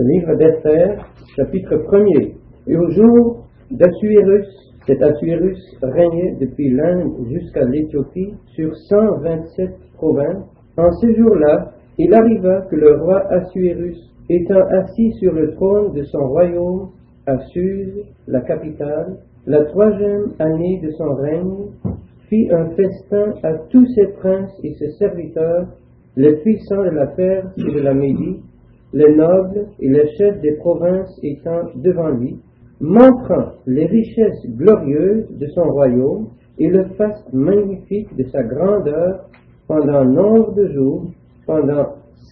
Le livre d'Esther, chapitre 1er. Et au jour d'Assuérus, cet Assuérus régnait depuis l'Inde jusqu'à l'Éthiopie sur 127 provinces. En ce jour-là, il arriva que le roi Assuérus, étant assis sur le trône de son royaume à Suse, la capitale, la 3e année de son règne, fit un festin à tous ses princes et ses serviteurs, les puissants de la Perse et de la Médie, les nobles et les chefs des provinces étant devant lui, montrant les richesses glorieuses de son royaume et le faste magnifique de sa grandeur pendant nombre de jours, pendant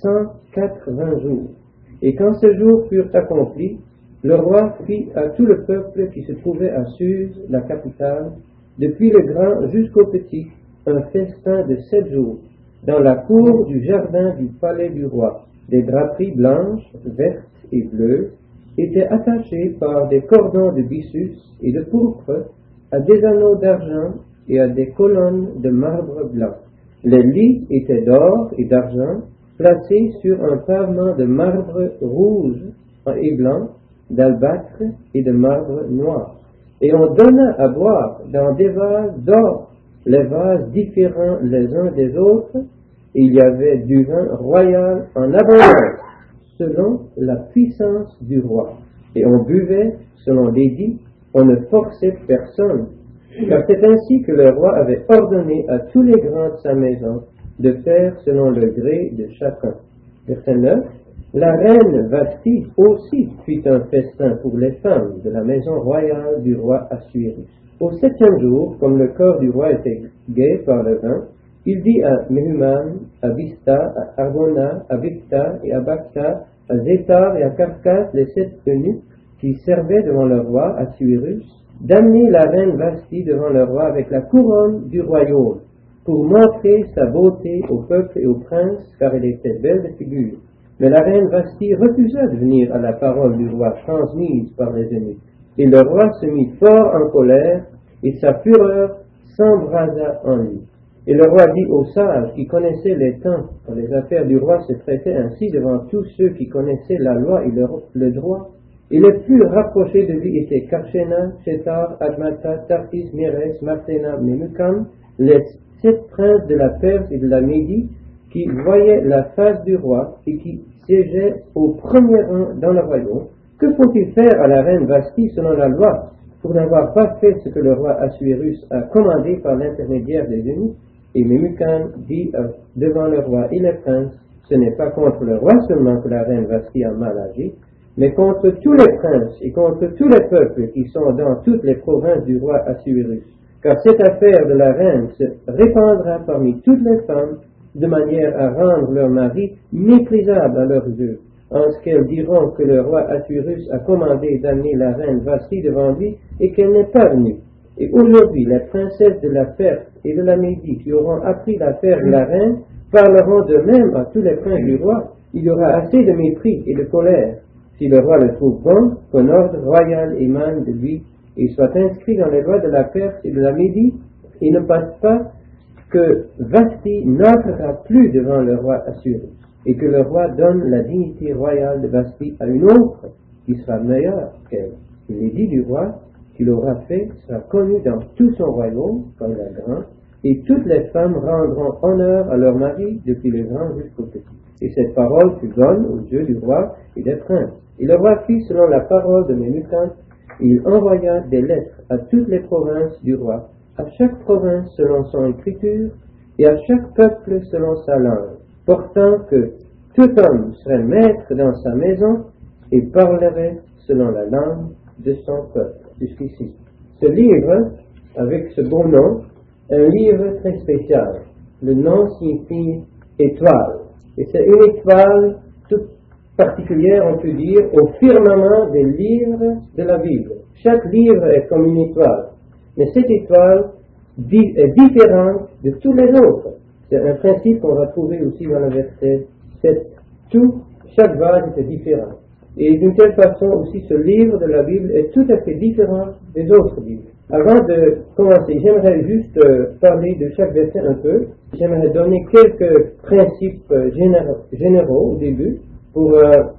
180 jours. Et quand ces jours furent accomplis, le roi fit à tout le peuple qui se trouvait à Suse, la capitale, depuis le grand jusqu'au petit, un festin de 7 jours, dans la cour du jardin du palais du roi. Des draperies blanches, vertes et bleues étaient attachées par des cordons de byssus et de pourpre à des anneaux d'argent et à des colonnes de marbre blanc. Les lits étaient d'or et d'argent, placés sur un pavement de marbre rouge et blanc, d'albâtre et de marbre noir. Et on donna à boire dans des vases d'or, les vases différents les uns des autres, et il y avait du vin royal en abondance, selon la puissance du roi. Et on buvait selon l'édit, on ne forçait personne, car c'est ainsi que le roi avait ordonné à tous les grands de sa maison de faire selon le gré de chacun. Verset 9. La reine Vashti aussi fit un festin pour les femmes de la maison royale du roi Assuérus. Au 7e jour, comme le corps du roi était gai par le vin, il dit à Mehuman, à Bista, à Arbona, à Bicta et à Bacta, à Zétar et à Carcas, les 7 eunuques qui servaient devant le roi Assuérus, d'amener la reine Vashti devant le roi avec la couronne du royaume, pour montrer sa beauté au peuple et aux princes, car elle était belle de figure. Mais la reine Vashti refusa de venir à la parole du roi transmise par les eunuques. Et le roi se mit fort en colère, et sa fureur s'embrasa en lui. Et le roi dit aux sages qui connaissaient les temps, quand les affaires du roi se traitaient ainsi devant tous ceux qui connaissaient la loi et le droit, et les plus rapprochés de lui étaient Karshena, Shethar, Admata, Tarsis, Mérès, Marséna, Memucan, les 7 princes de la Perse et de la Médie, qui voyaient la face du roi et qui siégeaient au premier rang dans le royaume. Que faut-il faire à la reine Vashti selon la loi, pour n'avoir pas fait ce que le roi Assuérus a commandé par l'intermédiaire des eunuques? Et Memucan dit devant le roi et les princes, ce n'est pas contre le roi seulement que la reine Vashti a mal agi, mais contre tous les princes et contre tous les peuples qui sont dans toutes les provinces du roi Assuérus. Car cette affaire de la reine se répandra parmi toutes les femmes, de manière à rendre leur mari méprisable à leurs yeux, en ce qu'elles diront que le roi Assuérus a commandé d'amener la reine Vashti devant lui et qu'elle n'est pas venue. Et aujourd'hui, les princesses de la Perse et de la Médie qui auront appris l'affaire de la reine parleront de même à tous les princes du roi. Il y aura assez de mépris et de colère. Si le roi le trouve bon, qu'un ordre royal émane de lui et soit inscrit dans les lois de la Perse et de la Médie, il ne passe pas que Vashti n'entrera plus devant le roi Assuérus, et que le roi donne la dignité royale de Vashti à une autre qui sera meilleure qu'elle. Et l'édit du roi qu'il aura fait sera connu dans tout son royaume comme la grande, et toutes les femmes rendront honneur à leur mari depuis le grand jusqu'au petit. Et cette parole fut bonne aux yeux du roi et des princes. Et le roi fit selon la parole de Memucan, il envoya des lettres à toutes les provinces du roi, à chaque province selon son écriture, et à chaque peuple selon sa langue, portant que tout homme serait maître dans sa maison et parlerait selon la langue de son peuple. Jusqu'ici. Ce livre, avec ce beau nom, est un livre très spécial. Le nom signifie étoile. Et c'est une étoile toute particulière, on peut dire, au firmament des livres de la Bible. Chaque livre est comme une étoile. Mais cette étoile est différente de tous les autres. C'est un principe qu'on va trouver aussi dans le verset 7. Chaque vase était différent. Et d'une telle façon aussi, ce livre de la Bible est tout à fait différent des autres livres. Avant de commencer, j'aimerais juste parler de chaque verset un peu. J'aimerais donner quelques principes généraux au début pour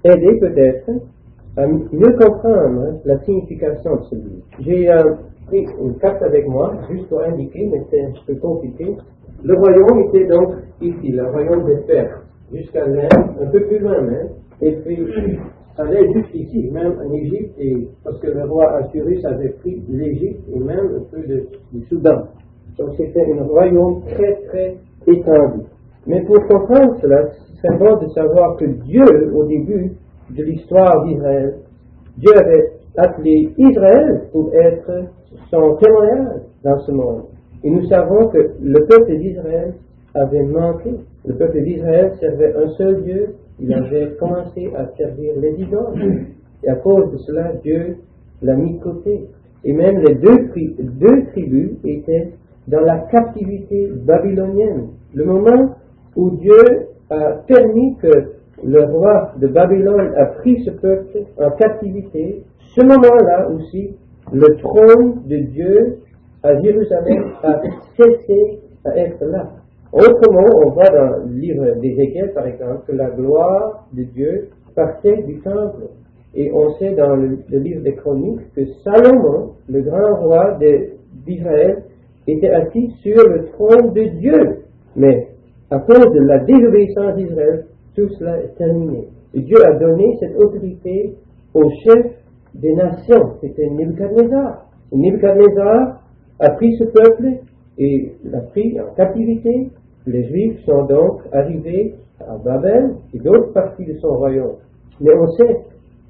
aider peut-être à mieux comprendre la signification de ce livre. J'ai pris une carte avec moi, juste pour indiquer, mais c'est un peu compliqué. Le royaume était donc ici, le royaume des Perses, jusqu'à l'Inde, un peu plus loin même, et puis allait juste ici, même en Égypte, et parce que le roi Assyrus avait pris l'Égypte et même un peu du Soudan. Donc c'était un royaume très très étendu. Mais pour comprendre cela, c'est bon de savoir que Dieu, au début de l'histoire d'Israël, Dieu avait appelé Israël pour être son témoignage dans ce monde. Et nous savons que le peuple d'Israël avait manqué. Le peuple d'Israël servait un seul Dieu. Il avait commencé à servir les idoles. Et à cause de cela, Dieu l'a mis de côté. Et même les deux tribus étaient dans la captivité babylonienne. Le moment où Dieu a permis que le roi de Babylone a pris ce peuple en captivité, ce moment-là aussi, le trône de Dieu à Jérusalem a cessé à être là. Autrement, on voit dans le livre d'Ézéchiel, par exemple, que la gloire de Dieu partait du temple. Et on sait dans le livre des Chroniques que Salomon, le grand roi d'Israël, était assis sur le trône de Dieu. Mais à cause de la désobéissance d'Israël, tout cela est terminé. Et Dieu a donné cette autorité au chef des nations. C'était Nebuchadnezzar. Et Nebuchadnezzar a pris ce peuple et l'a pris en captivité. Les Juifs sont donc arrivés à Babel et d'autres parties de son royaume. Mais on sait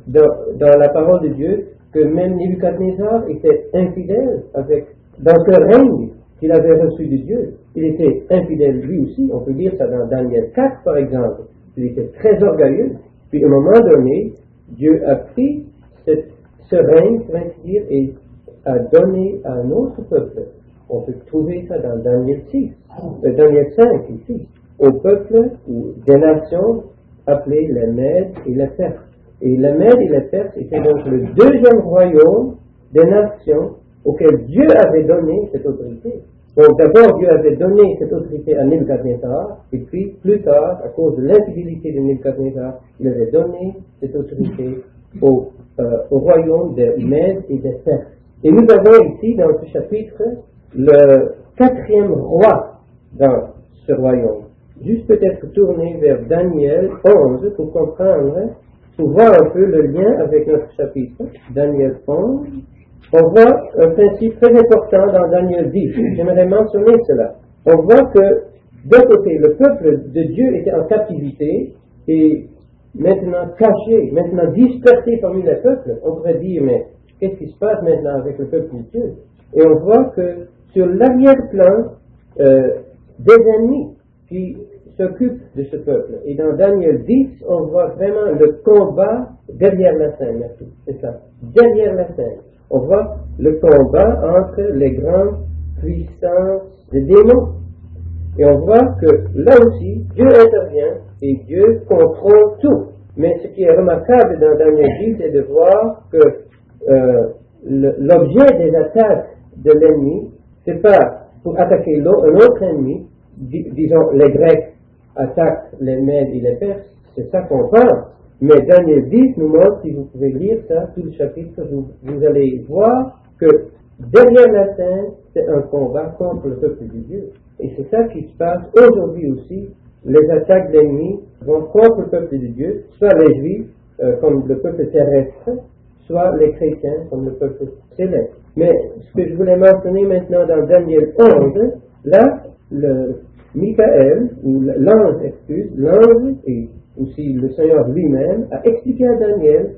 dans la parole de Dieu que même Nebuchadnezzar était infidèle dans ce règne qu'il avait reçu de Dieu. Il était infidèle lui aussi. On peut lire ça dans Daniel 4 par exemple. Il était très orgueilleux. Puis à un moment donné, Dieu a pris ce règne, pour ainsi dire, et a donné à un autre peuple. On peut trouver ça dans Daniel 5 ici, au peuple ou des nations appelées les Mèdes et les Perses. Et les Mèdes et les Perses étaient donc le deuxième royaume des nations auquel Dieu avait donné cette autorité. Donc d'abord Dieu avait donné cette autorité à Nebuchadnezzar, et puis plus tard, à cause de l'infidélité de Nebuchadnezzar, il avait donné cette autorité au royaume des Mèdes et des Perses. Et nous avons ici dans ce chapitre le quatrième roi dans ce royaume. Juste peut-être tourner vers Daniel 11 pour comprendre, pour voir un peu le lien avec notre chapitre. Daniel 11. On voit un principe très important dans Daniel 10. J'aimerais mentionner cela. On voit que d'un côté, le peuple de Dieu était en captivité et maintenant caché, maintenant dispersé parmi les peuples. On pourrait dire, mais qu'est-ce qui se passe maintenant avec le peuple de Dieu? Et on voit que sur l'arrière-plan, des ennemis qui s'occupent de ce peuple. Et dans Daniel 10, on voit vraiment le combat derrière la scène. Merci. C'est ça. Derrière la scène. On voit le combat entre les grandes puissances des démons. Et on voit que là aussi, Dieu intervient et Dieu contrôle tout. Mais ce qui est remarquable dans Daniel 10, c'est de voir que l'objet des attaques de l'ennemi, c'est pas pour attaquer un autre ennemi, disons les Grecs attaquent les Mèdes et les Perses, c'est ça qu'on pense. Mais Daniel 10 nous montre, si vous pouvez lire ça, tout le chapitre, vous allez voir que derrière la scène, c'est un combat contre le peuple de Dieu. Et c'est ça qui se passe aujourd'hui aussi. Les attaques de l'ennemi vont contre le peuple de Dieu, soit les Juifs, comme le peuple terrestre, soit les chrétiens, comme le peuple céleste. Mais ce que je voulais mentionner maintenant dans Daniel 11, là, Michael, ou l'ange et aussi le Seigneur lui-même, a expliqué à Daniel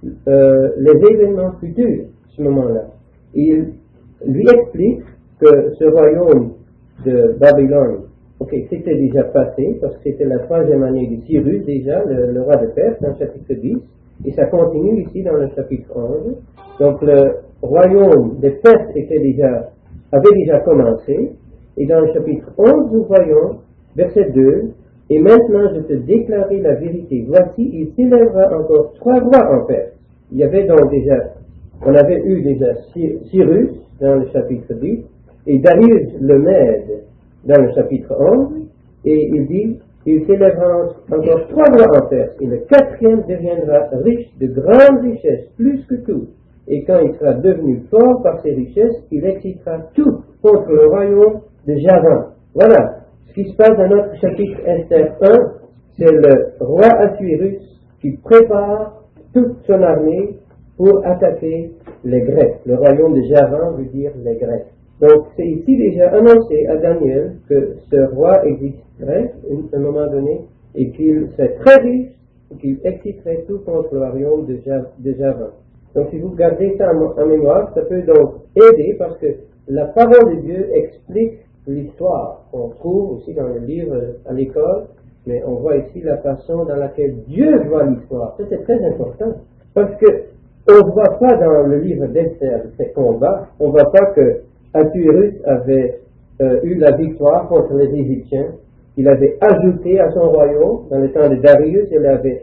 les événements futurs, ce moment-là. Il lui explique que ce royaume de Babylone, c'était déjà passé, parce que c'était la 3e année de Cyrus déjà, le roi de Perse, dans le chapitre 10, et ça continue ici dans le chapitre 11. Donc le royaume des Perses avait déjà commencé, et dans le chapitre 11, nous voyons, verset 2, « Et maintenant je te déclarerai la vérité. Voici, il s'élèvera encore 3 rois en Perse. » Il y avait donc on avait eu déjà Cyrus dans le chapitre 10, et Darius le Mède dans le chapitre 11, et il dit, Il s'élèvera encore 3 rois en Perse, et le 4e deviendra riche de grandes richesses, plus que tout. Et quand il sera devenu fort par ses richesses, il excitera tout contre le royaume de Javan. Voilà, ce qui se passe dans notre chapitre Esther 1, c'est le roi Assuérus qui prépare toute son armée pour attaquer les Grecs. Le royaume de Javan veut dire les Grecs. Donc c'est ici déjà annoncé à Daniel que ce roi existerait à un moment donné et qu'il serait très riche et qu'il exciterait tout contre le royaume de Javan. Donc si vous gardez ça en mémoire, ça peut donc aider parce que la parole de Dieu explique l'histoire. On trouve aussi dans le livre à l'école, mais on voit ici la façon dans laquelle Dieu voit l'histoire. Ça c'est très important parce que on ne voit pas dans le livre d'Esther ces combats, on ne voit pas que Assuérus avait eu la victoire contre les Égyptiens. Il avait ajouté à son royaume, dans le temps de Darius, il avait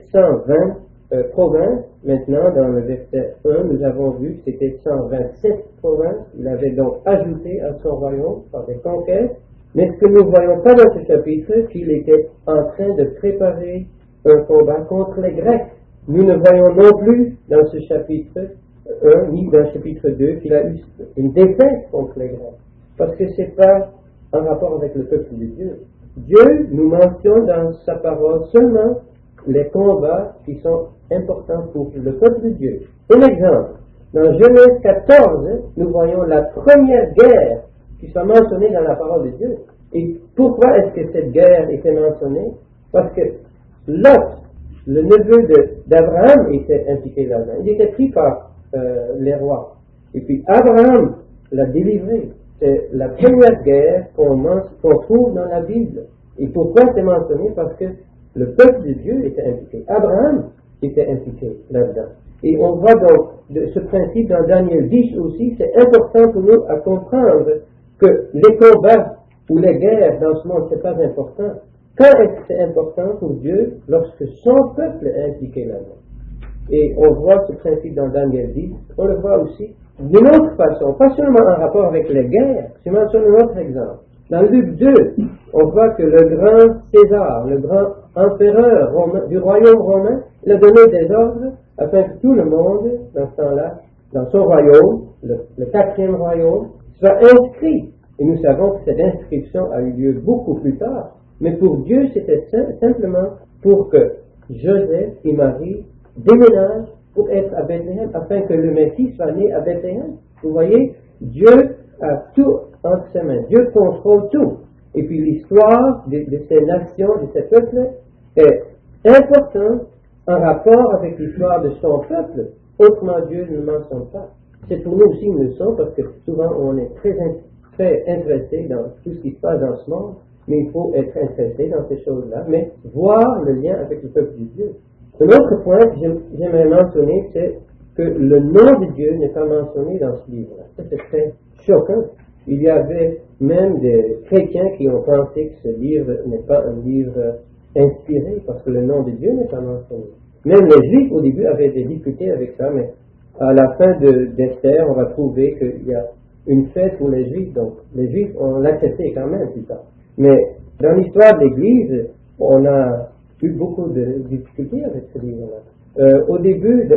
120 provinces. Maintenant, dans le verset 1, nous avons vu que c'était 127 provinces. Il avait donc ajouté à son royaume par des conquêtes. Mais ce que nous ne voyons pas dans ce chapitre, c'est qu'il était en train de préparer un combat contre les Grecs. Nous ne voyons non plus dans ce chapitre 1, ni dans le chapitre 2, qu'il a eu une défaite contre les Grecs. Parce que ce n'est pas en rapport avec le peuple de Dieu. Dieu nous mentionne dans sa parole seulement les combats qui sont importants pour le peuple de Dieu. Un exemple, dans Genèse 14, nous voyons la première guerre qui soit mentionnée dans la parole de Dieu. Et pourquoi est-ce que cette guerre était mentionnée? Parce que Lot, le neveu d'Abraham, était impliqué là-dedans. Il était pris par les rois. Et puis Abraham l'a délivré. C'est la première guerre qu'on trouve dans la Bible. Et pourquoi c'est mentionné? Parce que le peuple de Dieu était impliqué. Abraham était impliqué là-dedans. Et on voit donc ce principe dans Daniel 10 aussi. C'est important pour nous à comprendre que les combats ou les guerres dans ce monde, c'est pas important. Quand est-ce que c'est important pour Dieu? Lorsque son peuple est impliqué là-dedans. Et on voit ce principe dans Daniel 10, on le voit aussi d'une autre façon, pas seulement en rapport avec les guerres. Je mentionne un autre exemple. Dans Luc 2, on voit que le grand César, le grand empereur du royaume romain, il a donné des ordres afin que tout le monde, dans ce temps-là, dans son royaume, le 4e royaume, soit inscrit. Et nous savons que cette inscription a eu lieu beaucoup plus tard. Mais pour Dieu, c'était simplement pour que Joseph et Marie déménagent pour être à Bethléem, afin que le Messie soit né à Bethléem. Vous voyez, Dieu a tout entre ses mains. Dieu contrôle tout. Et puis l'histoire de ces nations, de ces peuples, est importante en rapport avec l'histoire de son peuple. Autrement, Dieu ne mentionne pas. C'est pour nous aussi une leçon, parce que souvent on est très intéressé dans tout ce qui se passe dans ce monde, mais il faut être intéressé dans ces choses-là, mais voir le lien avec le peuple de Dieu. Un autre point que j'aimerais mentionner, c'est que le nom de Dieu n'est pas mentionné dans ce livre-là. Ça, c'est très choquant. Il y avait même des chrétiens qui ont pensé que ce livre n'est pas un livre inspiré, parce que le nom de Dieu n'est pas mentionné. Même les Juifs, au début, avaient des difficultés avec ça, mais à la fin d'Esther, on va trouver qu'il y a une fête pour les Juifs, donc les Juifs ont l'accepté quand même plus tard. Mais dans l'histoire de l'Église, on a eu beaucoup de difficultés avec ce livre-là. Au début,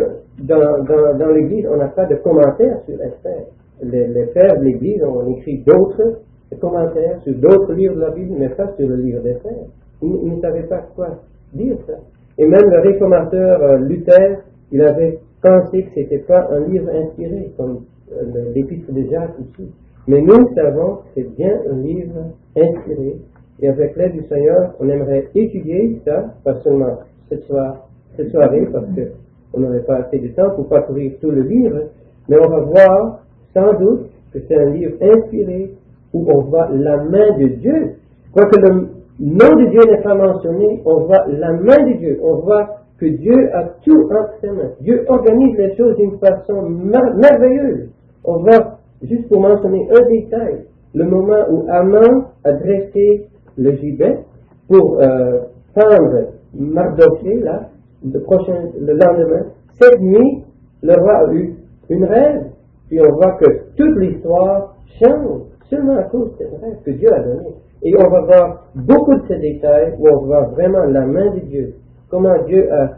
dans l'Église, on n'a pas de commentaires sur Esther. Les pères de l'Église ont écrit d'autres commentaires sur d'autres livres de la Bible, mais pas sur le livre d'Esther. Ils ne savaient pas quoi dire ça. Et même le réformateur Luther, il avait pensé que ce n'était pas un livre inspiré, comme l'épître de Jacques ici. Mais nous savons que c'est bien un livre inspiré. Et avec l'aide du Seigneur, on aimerait étudier ça, pas seulement cette soirée, parce qu'on n'aurait pas assez de temps pour parcourir tout le livre, mais on va voir sans doute que c'est un livre inspiré où on voit la main de Dieu. Quoique le nom de Dieu n'est pas mentionné, on voit la main de Dieu. On voit que Dieu a tout entre ses mains. Dieu organise les choses d'une façon merveilleuse. On va, juste pour mentionner un détail, le moment où Haman a dressé le gibet pour pendre Mardoché, là, le lendemain, cette nuit, le roi a eu une rêve. Puis on voit que toute l'histoire change seulement à cause de cette rêve que Dieu a donnée. Et on va voir beaucoup de ces détails où on voit vraiment la main de Dieu, comment Dieu a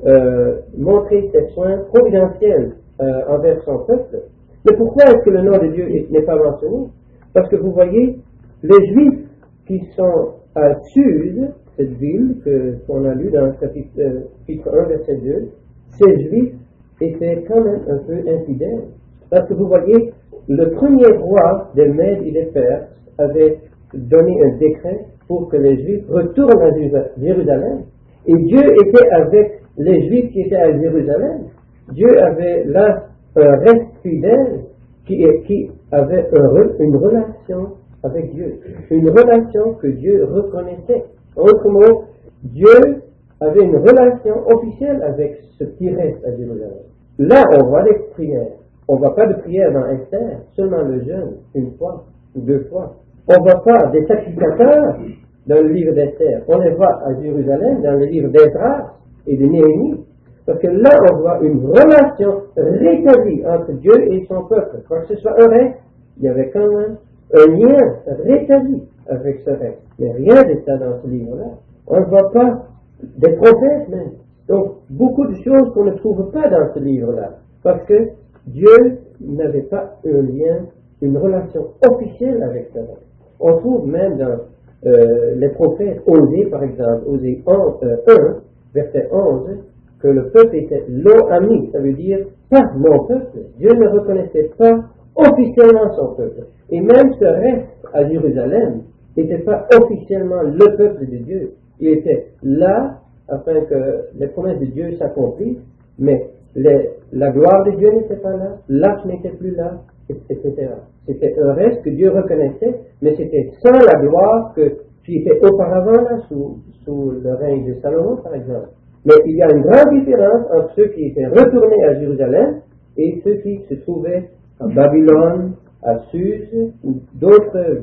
montré ses soins providentiels envers son peuple. Mais pourquoi est-ce que le nom de Dieu n'est pas mentionné? Parce que vous voyez, les Juifs qui sont à Suse, cette ville qu'on a lue dans le chapitre 1, verset 2, ces Juifs étaient quand même un peu infidèles. Parce que vous voyez, le premier roi des Mèdes et des Perses avait donné un décret pour que les Juifs retournent à Jérusalem. Et Dieu était avec les Juifs qui étaient à Jérusalem. Dieu avait là un reste fidèle qui avait une relation avec Dieu. Une relation que Dieu reconnaissait. En d'autres mots, Dieu avait une relation officielle avec ce qui reste à Jérusalem. Là, on voit les prières. On ne voit pas de prière dans Esther, seulement le jeûne, une fois ou deux fois. On ne voit pas des sacrificateurs dans le livre d'Esther. On les voit à Jérusalem, dans le livre d'Esdras et de Néhémie. Parce que là, on voit une relation rétablie entre Dieu et son peuple. Quand ce soit un reste, il y avait quand même un lien rétabli avec ce reste. Mais rien de ça dans ce livre-là. On ne voit pas des prophètes même. Donc, beaucoup de choses qu'on ne trouve pas dans ce livre-là. Parce que Dieu n'avait pas un lien, une relation officielle avec ce reste. On trouve même dans les prophètes, Osée par exemple, Osée 1, verset 11, que le peuple était lo-ami, ça veut dire pas mon peuple. Dieu ne reconnaissait pas officiellement son peuple. Et même ce reste à Jérusalem n'était pas officiellement le peuple de Dieu. Il était là afin que les promesses de Dieu s'accomplissent, mais la gloire de Dieu n'était pas là, l'arche n'était plus là, etc. C'était un reste que Dieu reconnaissait, mais c'était sans la gloire qui était auparavant là, sous le règne de Salomon, par exemple. Mais il y a une grande différence entre ceux qui étaient retournés à Jérusalem et ceux qui se trouvaient à Babylone, à Suse, ou dans d'autres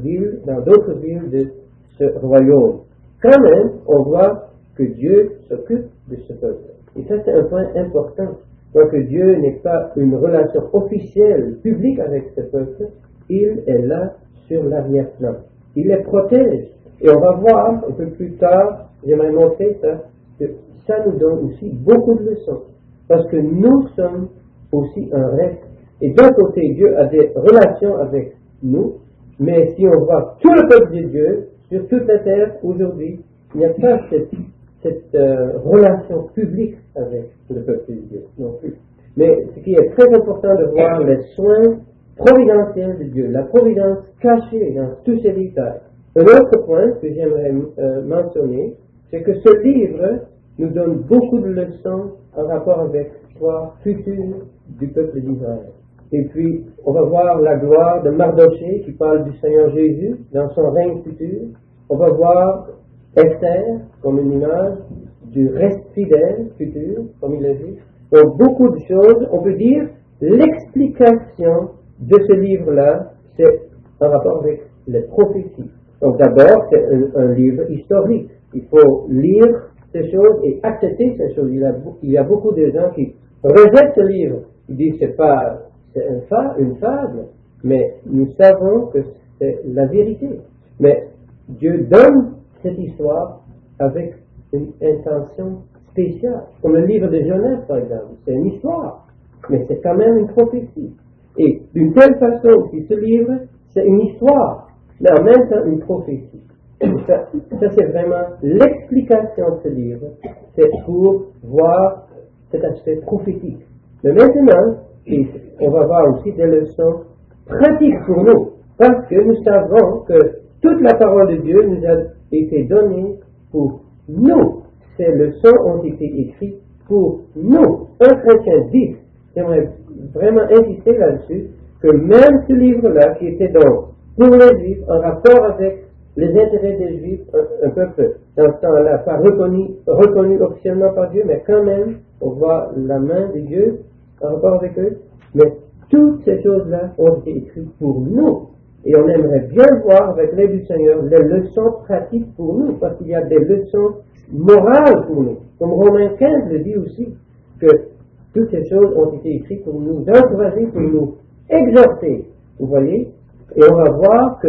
villes de ce royaume. Quand même, on voit que Dieu s'occupe de ce peuple. Et ça, c'est un point important. Donc, Dieu n'est pas une relation officielle, publique avec ce peuple. Il est là sur l'arrière-plan. Il les protège. Et on va voir un peu plus tard, j'aimerais montrer ça, que ça nous donne aussi beaucoup de leçons. Parce que nous sommes aussi un reste. Et d'un côté, Dieu a des relations avec nous, mais si on voit tout le peuple de Dieu, sur toute la terre, aujourd'hui, il n'y a pas cette relation publique avec le peuple de Dieu non plus. Mais ce qui est très important de voir les soins providentiels de Dieu, la providence cachée dans tous ces détails. Un autre point que j'aimerais mentionner, c'est que ce livre nous donne beaucoup de leçons en rapport avec l'histoire future du peuple d'Israël. Et puis, on va voir la gloire de Mardochée qui parle du Seigneur Jésus dans son règne futur. On va voir Esther comme une image du reste fidèle futur, comme il a dit. Donc, beaucoup de choses. On peut dire l'explication de ce livre-là, c'est en rapport avec les prophéties. Donc, d'abord, c'est un livre historique. Il faut lire ces choses et accepter ces choses. Il y a beaucoup de gens qui rejettent ce livre. Ils disent c'est une fable, mais nous savons que c'est la vérité. Mais Dieu donne cette histoire avec une intention spéciale. Comme le livre de Genèse, par exemple. C'est une histoire, mais c'est quand même une prophétie. Et d'une telle façon, si ce livre, c'est une histoire, mais en même temps une prophétie. Ça c'est vraiment l'explication de ce livre. C'est pour voir cet aspect prophétique. Mais maintenant, on va voir aussi des leçons pratiques pour nous. Parce que nous savons que toute la parole de Dieu nous a été donnée pour nous. Ces leçons ont été écrites pour nous. 1 Corinthiens 10, j'aimerais vraiment insister là-dessus, que même ce livre-là, qui était donc pour les Juifs, en rapport avec les intérêts des Juifs, un peuple dans ce temps-là, pas reconnu officiellement par Dieu, mais quand même, on voit la main de Dieu en rapport avec eux. Mais toutes ces choses-là ont été écrites pour nous. Et on aimerait bien voir, avec l'aide du Seigneur, les leçons pratiques pour nous, parce qu'il y a des leçons morales pour nous. Comme Romains 15 le dit aussi, que toutes ces choses ont été écrites pour nous encourager, pour nous exhorter. Vous voyez? Et on va voir que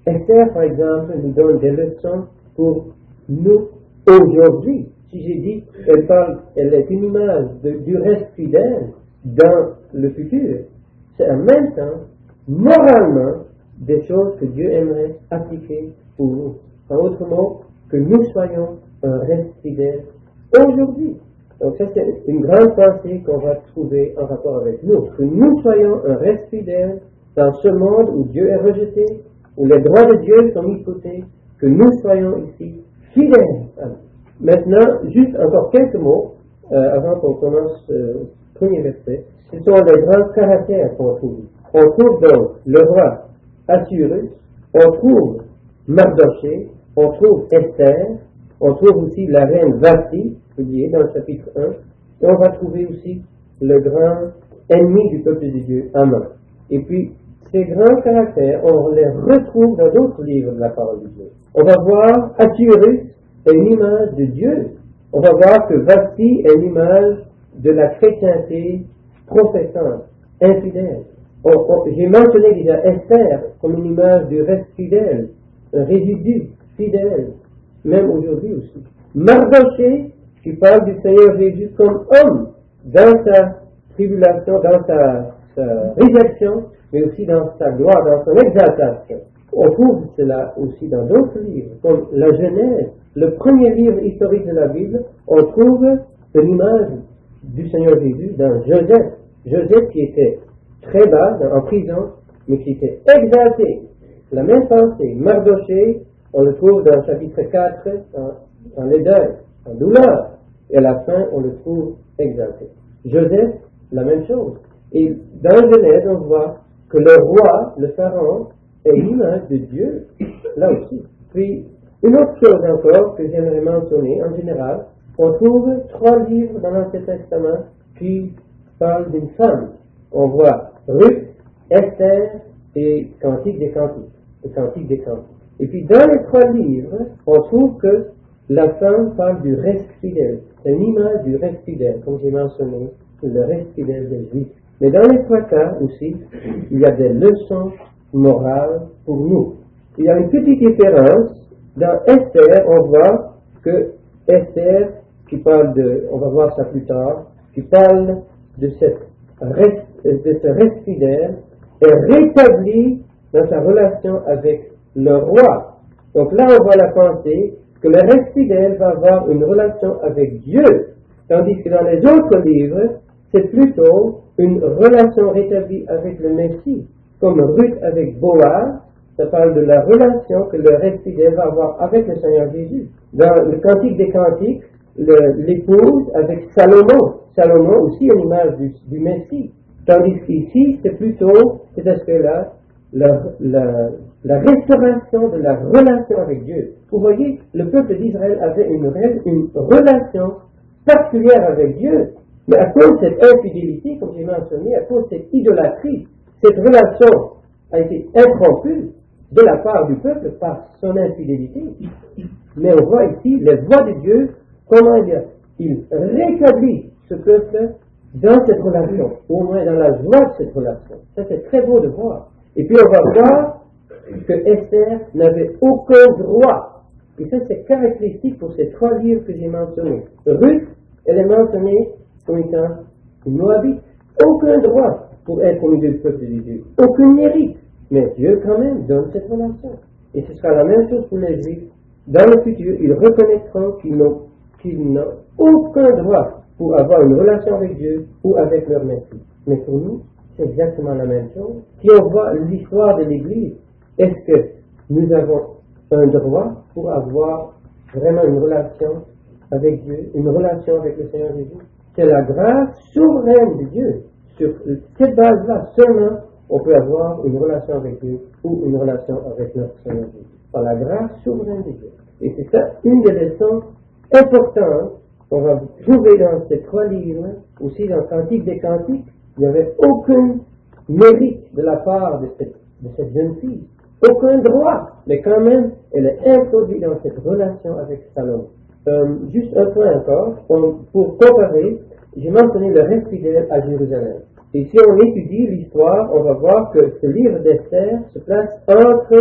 Esther, par exemple, nous donne des leçons pour nous aujourd'hui. Si j'ai dit, elle est une image du reste fidèle dans le futur, c'est en même temps, moralement, des choses que Dieu aimerait appliquer pour nous. En autre mot, que nous soyons un reste fidèle aujourd'hui. Donc ça, c'est une grande pensée qu'on va trouver en rapport avec nous. Que nous soyons un reste fidèle dans ce monde où Dieu est rejeté, où les droits de Dieu sont mis de côté, que nous soyons ici fidèles. Maintenant, juste encore quelques mots avant qu'on commence le premier verset. Ce sont les grands caractères qu'on trouve. On trouve donc le roi Assuérus, on trouve Mardochée, on trouve Esther, on trouve aussi la reine Vasti, publiée dans le chapitre 1, et on va trouver aussi le grand ennemi du peuple de Dieu, Haman. Et puis, ces grands caractères, on les retrouve dans d'autres livres de la parole de Dieu. On va voir Assuérus est une image de Dieu. On va voir que Vasti est une image de la chrétienté professante, infidèle. J'ai mentionné déjà Esther comme une image du reste fidèle, un résidu fidèle, même aujourd'hui aussi. Mardochée, qui parle du Seigneur Jésus comme homme, dans sa tribulation, dans sa réjection, mais aussi dans sa gloire, dans son exaltation. On trouve cela aussi dans d'autres livres, comme la Genèse, le premier livre historique de la Bible, on trouve une image du Seigneur Jésus dans Joseph. Joseph qui était très bas, en prison, mais qui était exalté. La même pensée, Mardochée, on le trouve dans le chapitre 4, en laideur, en douleur, et à la fin, on le trouve exalté. Joseph, la même chose. Et dans Genèse, on voit que le roi, le pharaon, est une image de Dieu, là aussi. Puis, une autre chose encore que j'aimerais mentionner, en général, on trouve 3 livres dans l'Ancien Testament qui parlent d'une femme. On voit Ruth, Esther et Cantique des Cantiques. Le Cantique des Cantiques. Et puis dans les 3 livres, on trouve que la femme parle du reste fidèle. C'est une image du reste fidèle, comme j'ai mentionné, le reste fidèle des Juifs. Mais dans les 3 cas aussi, il y a des leçons morales pour nous. Il y a une petite différence. Dans Esther, on voit que Esther, qui parle on va voir ça plus tard, qui parle de ce reste fidèle, est rétabli dans sa relation avec le roi. Donc là, on voit la pensée que le reste fidèle va avoir une relation avec Dieu, tandis que dans les autres livres, c'est plutôt une relation rétablie avec le Messie, comme Ruth avec Boaz. Ça parle de la relation que le reste fidèle va avoir avec le Seigneur Jésus. Dans le Cantique des Cantiques, l'épouse avec Salomon. Salomon aussi une image du Messie. Tandis qu'ici, c'est plutôt cet aspect-là, la restauration de la relation avec Dieu. Vous voyez, le peuple d'Israël avait une relation particulière avec Dieu. Mais à cause de cette infidélité, comme j'ai mentionné, à cause de cette idolâtrie, cette relation a été interrompue de la part du peuple par son infidélité. Mais on voit ici les voies de Dieu, comment il rétablit ce peuple dans cette relation, au moins dans la joie de cette relation. Ça, c'est très beau de voir. Et puis on va voir que Esther n'avait aucun droit. Et ça, c'est caractéristique pour ces 3 livres que j'ai mentionnés. Ruth, elle est mentionnée comme étant une Moabite. Aucun droit pour être au milieu du peuple de Dieu. Aucun mérite. Mais Dieu, quand même, donne cette relation. Et ce sera la même chose pour les Juifs. Dans le futur, ils reconnaîtront qu'ils n'ont aucun droit pour avoir une relation avec Dieu ou avec leur Messie. Mais pour nous, c'est exactement la même chose. Si on voit l'histoire de l'Église, est-ce que nous avons un droit pour avoir vraiment une relation avec Dieu, une relation avec le Seigneur Jésus? C'est la grâce souveraine de Dieu. Sur cette base-là, seulement, on peut avoir une relation avec Dieu ou une relation avec notre Seigneur Jésus. Par la grâce souveraine de Dieu. Et c'est ça, une des leçons importantes qu'on va trouver dans ces 3 livres, aussi dans le Cantique des Cantiques. Il n'y avait aucun mérite de la part de cette jeune fille. Aucun droit. Mais quand même, elle est introduite dans cette relation avec Salomon. Juste un point encore, pour comparer, j'ai mentionné le reste fidèle à Jérusalem. Et si on étudie l'histoire, on va voir que ce livre d'Esther se place entre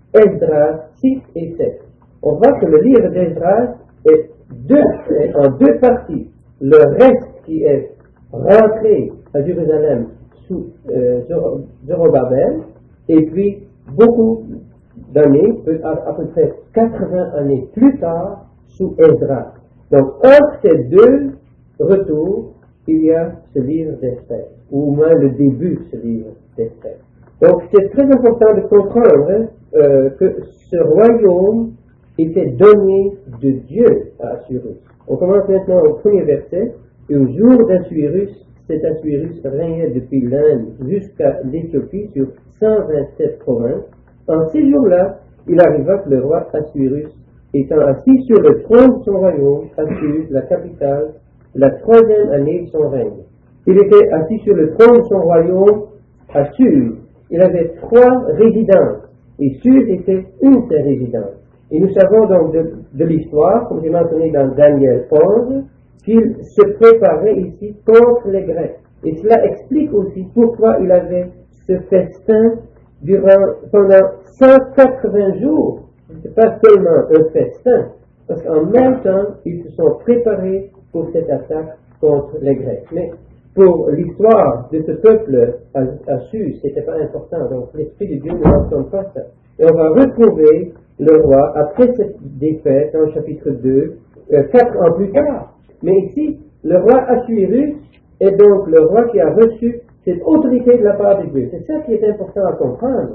Esdras 6 et 7. On voit que le livre d'Esdras est en deux parties. Le reste qui est rentré à Jérusalem sous Zorobabel, et puis beaucoup d'années, à peu près 80 années plus tard, sous Esdras. Donc, entre ces deux retours, il y a ce livre d'Esther, ou au moins le début de ce livre d'Esther. Donc, c'est très important de comprendre que ce royaume était donné de Dieu à Assuérus. On commence maintenant au premier verset. Et au jour d'Assuérus, cet Assuérus régnait depuis l'Inde jusqu'à l'Éthiopie sur 127 provinces. En ces jours-là, il arriva que le roi Assuérus, étant assis sur le trône de son royaume, Assur, la capitale, la 3e année de son règne. Il était assis sur le trône de son royaume, Assur. Il avait 3 résidences, et Suse était une de ses résidences. Et nous savons donc de l'histoire, comme j'ai mentionné dans Daniel 11, qu'il se préparait ici contre les Grecs. Et cela explique aussi pourquoi il avait ce festin pendant 180 jours. Ce n'est pas seulement un festin, parce qu'en même temps, ils se sont préparés pour cette attaque contre les Grecs. Mais pour l'histoire de ce peuple à Suse, ce n'était pas important. Donc l'Esprit de Dieu ne mentionne pas ça. Et on va retrouver le roi après cette défaite dans le chapitre 2, 4 ans plus tard. Mais ici, le roi Assuérus est donc le roi qui a reçu cette autorité de la part de Dieu. C'est ça qui est important à comprendre.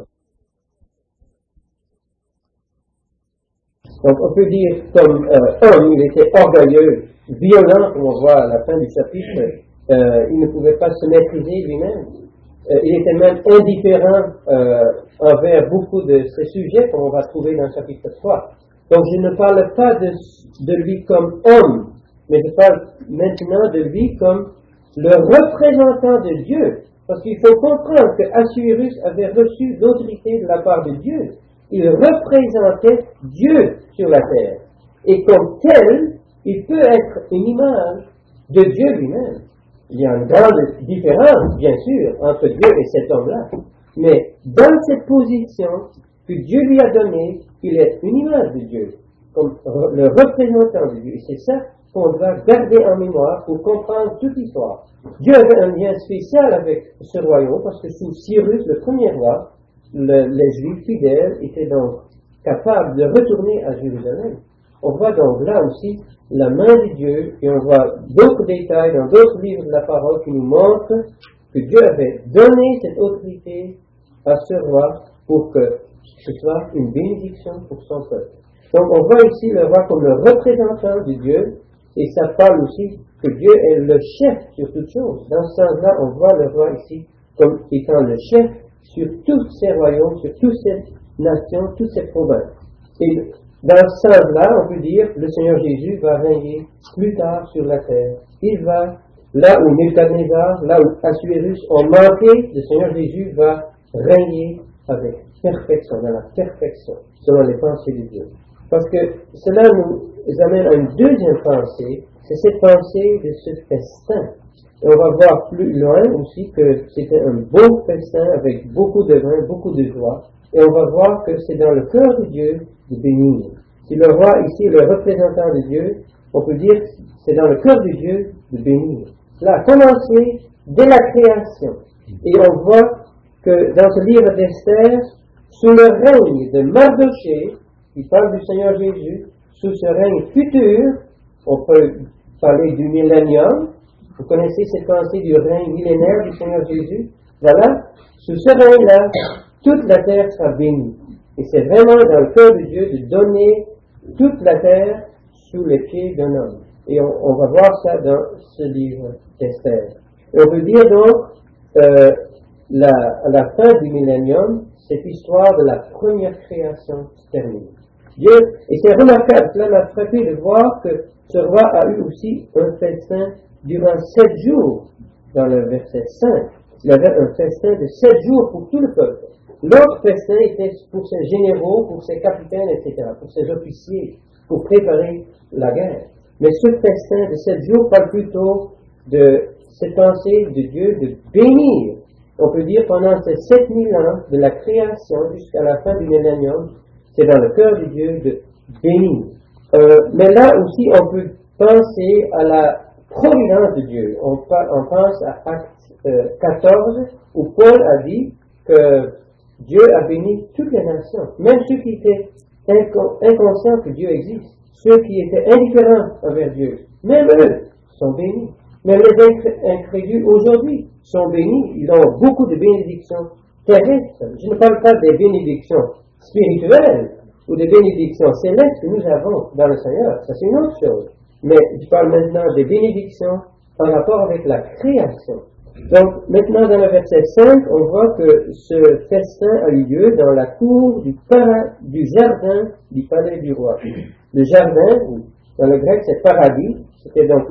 Donc on peut dire comme homme, il était orgueilleux, violent, comme on voit à la fin du chapitre. Il ne pouvait pas se maîtriser lui-même. Il était même indifférent envers beaucoup de ces sujets, comme on va trouver dans le chapitre 3. Donc je ne parle pas de lui comme homme, mais je parle maintenant de lui comme le représentant de Dieu. Parce qu'il faut comprendre que Assuérus avait reçu l'autorité de la part de Dieu. Il représentait Dieu sur la terre. Et comme tel, il peut être une image de Dieu lui-même. Il y a une grande différence, bien sûr, entre Dieu et cet homme-là. Mais dans cette position que Dieu lui a donnée, il est une image de Dieu, comme le représentant de Dieu. Et c'est ça qu'on doit garder en mémoire pour comprendre toute l'histoire. Dieu avait un lien spécial avec ce royaume, parce que sous Cyrus, le premier roi, les Juifs fidèles étaient donc capables de retourner à Jérusalem. On voit donc là aussi la main de Dieu, et on voit d'autres détails dans d'autres livres de la parole qui nous montrent que Dieu avait donné cette autorité à ce roi pour que ce soit une bénédiction pour son peuple. Donc on voit ici le roi comme le représentant de Dieu, et ça parle aussi que Dieu est le chef sur toutes choses. Dans ce sens-là, on voit le roi ici comme étant le chef sur tous ces royaumes, sur toutes ces nations, toutes ces provinces. Et dans ce sens-là, on peut dire que le Seigneur Jésus va régner plus tard sur la terre. Il va, là où Nebuchadnezzar, là où Assuérus ont manqué, le Seigneur Jésus va régner avec perfection, dans la perfection, selon les pensées de Dieu. Parce que cela nous amène à une deuxième pensée, c'est cette pensée de ce festin. Et on va voir plus loin aussi que c'était un beau festin avec beaucoup de vin, beaucoup de joie. Et on va voir que c'est dans le cœur de Dieu de bénir. Si le roi ici est le représentant de Dieu, on peut dire que c'est dans le cœur de Dieu de bénir. Cela a commencé dès la création. Et on voit que dans ce livre d'Esther, sous le règne de Mardochée, qui parle du Seigneur Jésus, sous ce règne futur, on peut parler du millénium. Vous connaissez cette pensée du règne millénaire du Seigneur Jésus? Voilà, sous ce règne-là, toute la terre sera bénie. Et c'est vraiment dans le cœur de Dieu de donner toute la terre sous les pieds d'un homme. Et on va voir ça dans ce livre d'Esther. Et on peut dire donc, à la fin du millénium, cette histoire de la première création se termine. Dieu, et c'est remarquable, cela m'a frappé de voir que ce roi a eu aussi un festin durant 7 jours, dans le verset 5. Il avait un festin de 7 jours pour tout le peuple. L'autre festin était pour ses généraux, pour ses capitaines, etc., pour ses officiers, pour préparer la guerre. Mais ce festin de 7 jours parle plutôt de cette pensée de Dieu de bénir. On peut dire pendant ces 7000 ans de la création jusqu'à la fin du millénium, c'est dans le cœur de Dieu de bénir. Mais là aussi, on peut penser à la providence de Dieu. On pense à Acte 14, où Paul a dit que Dieu a béni toutes les nations, même ceux qui étaient inconscients que Dieu existe, ceux qui étaient indifférents envers Dieu, même eux sont bénis. Même les incrédules aujourd'hui sont bénis, ils ont beaucoup de bénédictions terrestres. Je ne parle pas des bénédictions spirituelles ou des bénédictions célestes que nous avons dans le Seigneur, ça c'est une autre chose. Mais je parle maintenant des bénédictions en rapport avec la création. Donc maintenant dans le verset 5, on voit que ce festin a eu lieu dans la cour du jardin du palais du roi. Le jardin, dans le grec c'est paradis, c'était donc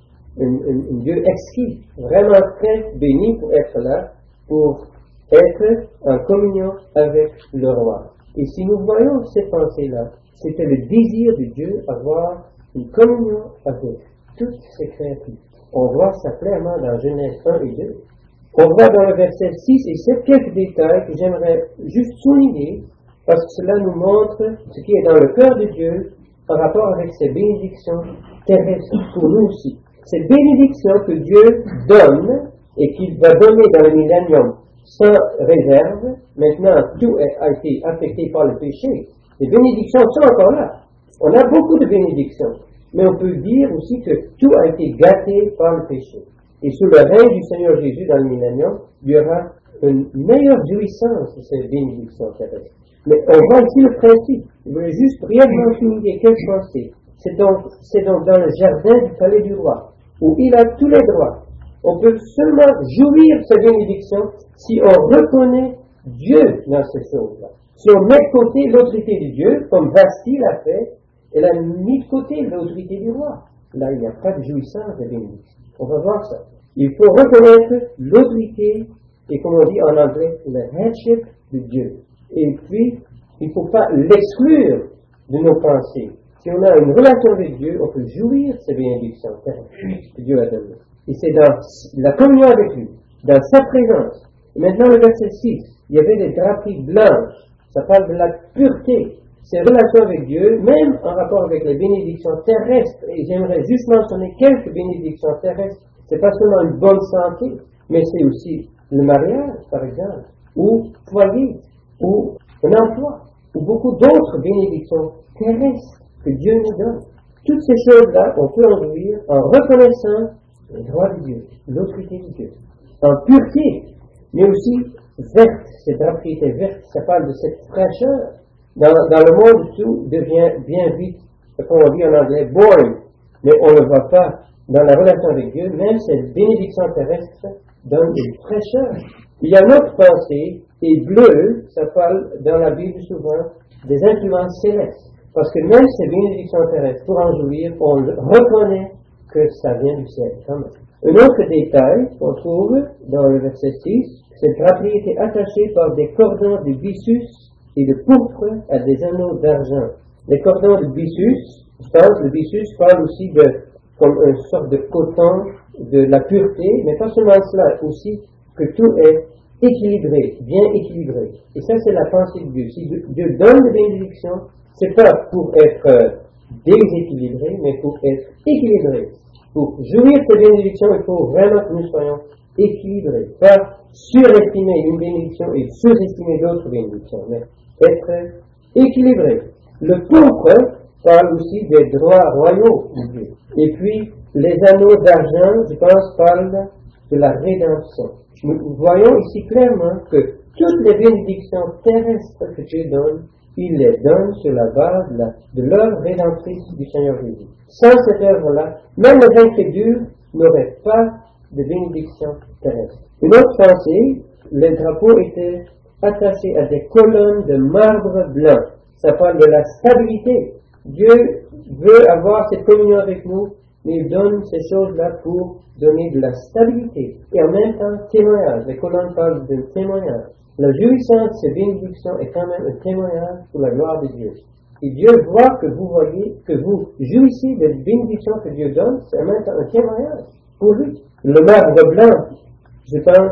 un lieu exquis, vraiment très béni pour être là, pour être en communion avec le roi. Et si nous voyons ces pensées-là, c'était le désir de Dieu avoir une communion avec toutes ses créatures. On voit ça clairement dans Genèse 1 et 2. On voit dans le verset 6 et 7 quelques détails que j'aimerais juste souligner, parce que cela nous montre ce qui est dans le cœur de Dieu en rapport avec ses bénédictions terrestres pour nous aussi. Ces bénédictions que Dieu donne et qu'il va donner dans le millénium sans réserve, maintenant tout a été affecté par le péché. Les bénédictions sont encore là. On a beaucoup de bénédictions, mais on peut dire aussi que tout a été gâté par le péché. Et sous le règne du Seigneur Jésus dans le millénium, il y aura une meilleure jouissance de ces bénédictions terrestres. Mais on voit ici le principe. Je voulais juste brièvement souligner quelques pensées. C'est donc dans le jardin du palais du roi, où il a tous les droits. On peut seulement jouir de ces bénédictions si on reconnaît Dieu dans ces choses-là. Si on met de côté l'autorité de Dieu, comme Vasti l'a fait, elle a mis de côté l'autorité du roi. Là, il n'y a pas de jouissance de bénédiction. On va voir ça. Il faut reconnaître l'autorité et, comme on dit en anglais, le headship de Dieu. Et puis, il ne faut pas l'exclure de nos pensées. Si on a une relation avec Dieu, on peut jouir de ces bénédictions que Dieu a données. Et c'est dans la communion avec lui, dans sa présence. Et maintenant, le verset 6, il y avait des draperies blanches. Ça parle de la pureté. Ces relations avec Dieu, même en rapport avec les bénédictions terrestres, et j'aimerais juste mentionner quelques bénédictions terrestres. C'est pas seulement une bonne santé, mais c'est aussi le mariage, par exemple, ou foyer, ou un emploi, ou beaucoup d'autres bénédictions terrestres que Dieu nous donne. Toutes ces choses-là, on peut en jouir en reconnaissant les droits de Dieu, l'autorité de Dieu, en pureté, mais aussi verte. Cette draperie était verte, ça parle de cette fraîcheur. Dans le monde, tout devient bien vite, comme on dit en anglais, boring, mais on ne le voit pas dans la relation avec Dieu. Même cette bénédiction terrestre donne une fraîcheur. Il y a une autre pensée, et bleu, ça parle dans la Bible souvent des influences célestes. Parce que même ces bénédictions terrestres, pour en jouir, on reconnaît que ça vient du ciel. Un autre détail qu'on trouve dans le verset 6, cette draperie était attachée par des cordons de byssus et de pourpre à des anneaux d'argent. Les cordons de byssus, je pense, le byssus parle aussi comme une sorte de coton, de la pureté, mais pas seulement cela, aussi que tout est équilibré, bien équilibré. Et ça, c'est la pensée de Dieu. Si Dieu donne des bénédictions, c'est pas pour être déséquilibré, mais pour être équilibré. Pour jouir de ces bénédictions, il faut vraiment que nous soyons équilibrés. Pas surestimer une bénédiction et sous-estimer d'autres bénédictions, mais être équilibré. Le pourpre parle aussi des droits royaux de Dieu. Et puis, les anneaux d'argent, je pense, parlent de la rédemption. Nous voyons ici clairement que toutes les bénédictions terrestres que Dieu donne, il les donne sur la base de l'œuvre rédemptrice du Seigneur Jésus. Sans cette œuvre-là, même les incrédules n'auraient pas de bénédiction terrestre. Une autre pensée, les drapeaux étaient attachés à des colonnes de marbre blanc. Ça parle de la stabilité. Dieu veut avoir cette communion avec nous, mais il donne ces choses-là pour donner de la stabilité. Et en même temps, témoignage. Les colonnes parlent d'un témoignage. La jouissance de ces bénédictions est quand même un témoignage pour la gloire de Dieu. Et Dieu voit que vous voyez, que vous jouissez des bénédictions que Dieu donne, c'est en même temps un témoignage pour lui. Le marbre blanc, je pense,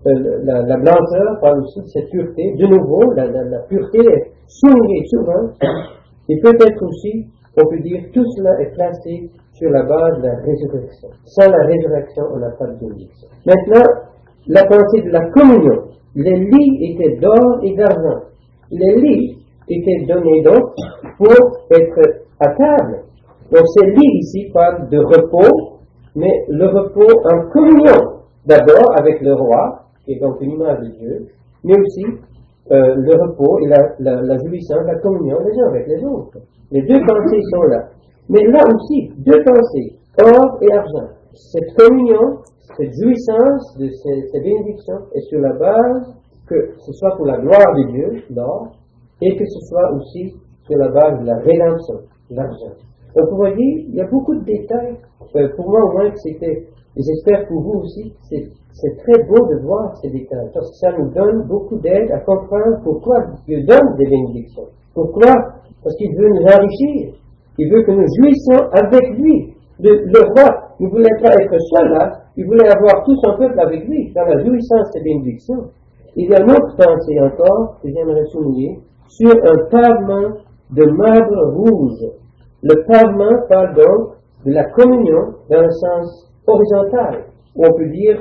la blancheur parle aussi de cette pureté. De nouveau, la pureté est soulignée souvent. Et peut-être aussi, on peut dire, tout cela est placé sur la base de la résurrection. Sans la résurrection, on n'a pas de bénédiction. Maintenant, la pensée de la communion. Les lits étaient d'or et d'argent. Les lits étaient donnés donc pour être à table. Donc ces lits ici parlent de repos, mais le repos en communion. D'abord avec le roi, qui est donc une image de Dieu, mais aussi le repos et la jouissance, la communion les uns avec les autres. Les deux pensées sont là. Mais là aussi, deux pensées, or et argent. Cette communion, cette jouissance de ces bénédictions est sur la base que ce soit pour la gloire de Dieu, l'or, et que ce soit aussi sur la base de la rédemption, l'argent. Donc vous voyez, il y a beaucoup de détails. Pour moi au moins, c'était, et j'espère pour vous aussi, c'est très beau de voir ces détails, parce que ça nous donne beaucoup d'aide à comprendre pourquoi Dieu donne des bénédictions. Pourquoi? Parce qu'il veut nous enrichir. Il veut que nous jouissions avec lui. Le roi ne voulait pas être seul là, il voulait avoir tout son peuple avec lui, dans la jouissance des bénédictions. Il y a une autre pensée encore, que j'aimerais souligner, sur un pavement de marbre rouge. Le pavement parle donc de la communion dans le sens horizontal, ou on peut dire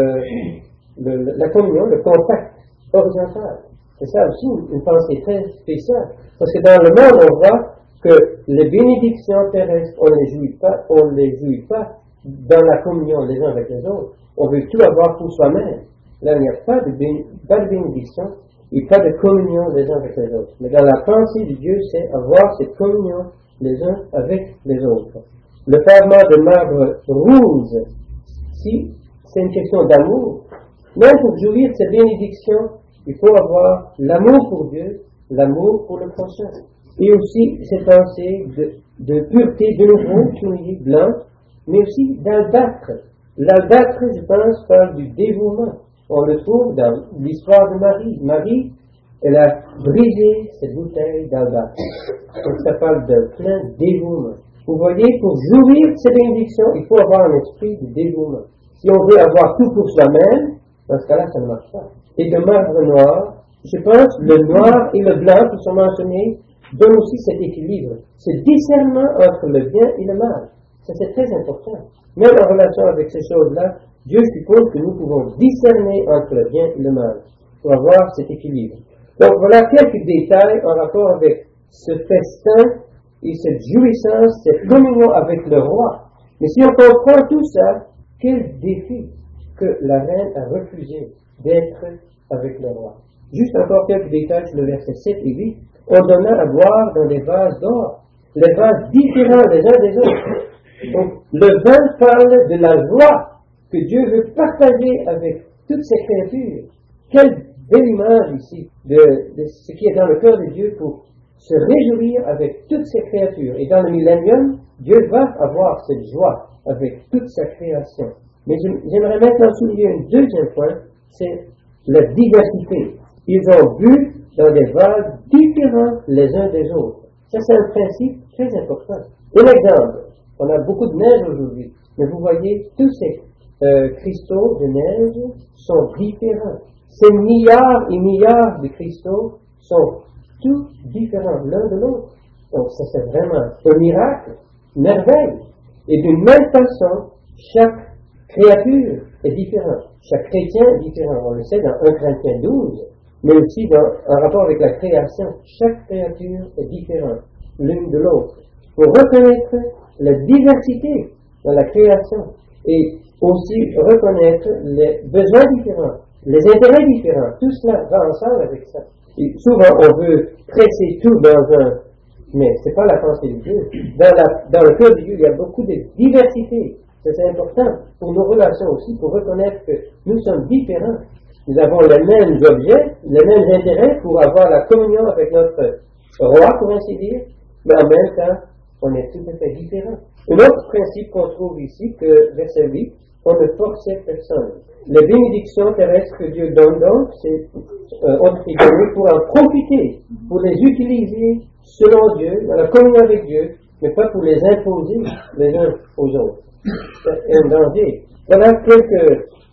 la communion, le contact horizontal. C'est ça aussi une pensée très spéciale. Parce que dans le monde, on voit que les bénédictions terrestres, on ne les jouit pas dans la communion les uns avec les autres. On veut tout avoir pour soi-même. Là, il n'y a pas de bénédiction et pas de communion les uns avec les autres. Mais dans la pensée de Dieu, c'est avoir cette communion les uns avec les autres. Le pavement de marbre rouge, si c'est une question d'amour, même pour jouir de cette bénédiction, il faut avoir l'amour pour Dieu, l'amour pour le prochain. Et aussi cette pensée de pureté, de nouveau, soulignée, blanc, mais aussi d'albâtre. L'albâtre, je pense, parle du dévouement. On le trouve dans l'histoire de Marie. Marie, elle a brisé cette bouteille d'albâtre. Donc ça parle d'un plein dévouement. Vous voyez, pour jouir de ces bénédictions, il faut avoir un esprit de dévouement. Si on veut avoir tout pour soi-même, dans ce cas-là, ça ne marche pas. Et de marbre noir, je pense, le noir et le blanc qui sont mentionnés donnent aussi cet équilibre, ce discernement entre le bien et le mal. Ça, c'est très important. Même en relation avec ces choses-là, Dieu suppose que nous pouvons discerner entre le bien et le mal pour avoir cet équilibre. Donc voilà quelques détails en rapport avec ce festin et cette jouissance, cette communion avec le roi. Mais si on comprend tout ça, quel défi que la reine a refusé d'être avec le roi. Juste encore quelques détails sur le verset 7 et 8. On donna à boire dans des vases d'or, les vases différents les uns des autres. Donc, le vin parle de la joie que Dieu veut partager avec toutes ses créatures. Quelle belle image ici de ce qui est dans le cœur de Dieu pour se réjouir avec toutes ses créatures. Et dans le millénium, Dieu va avoir cette joie avec toute sa création. Mais j'aimerais maintenant souligner un deuxième point, c'est la diversité. Ils ont bu dans des vases différents les uns des autres. Ça, c'est un principe très important. Un exemple, on a beaucoup de neige aujourd'hui, mais vous voyez, tous ces cristaux de neige sont différents. Ces milliards et milliards de cristaux sont tous différents l'un de l'autre. Donc ça, c'est vraiment un miracle, une merveille. Et d'une même façon, chaque créature est différente. Chaque chrétien est différent. On le sait dans 1 Corinthiens 12, mais aussi en rapport avec la création. Chaque créature est différente l'une de l'autre. Pour reconnaître la diversité dans la création et aussi reconnaître les besoins différents, les intérêts différents. Tout cela va ensemble avec ça. Et souvent, on veut presser tout dans un... Mais ce n'est pas la pensée de Dieu. Dans le cœur de Dieu, il y a beaucoup de diversité. Ça, c'est important pour nos relations aussi, pour reconnaître que nous sommes différents. Nous avons les mêmes objets, les mêmes intérêts pour avoir la communion avec notre roi, pour ainsi dire, mais en même temps, on est tout à fait différents. Un autre principe qu'on trouve ici, que verset 8, on ne forçait personne. Les bénédictions terrestres que Dieu donne donc, ont été données pour en profiter, pour les utiliser selon Dieu, dans la communion avec Dieu, mais pas pour les imposer les uns aux autres. C'est un danger. Voilà quelques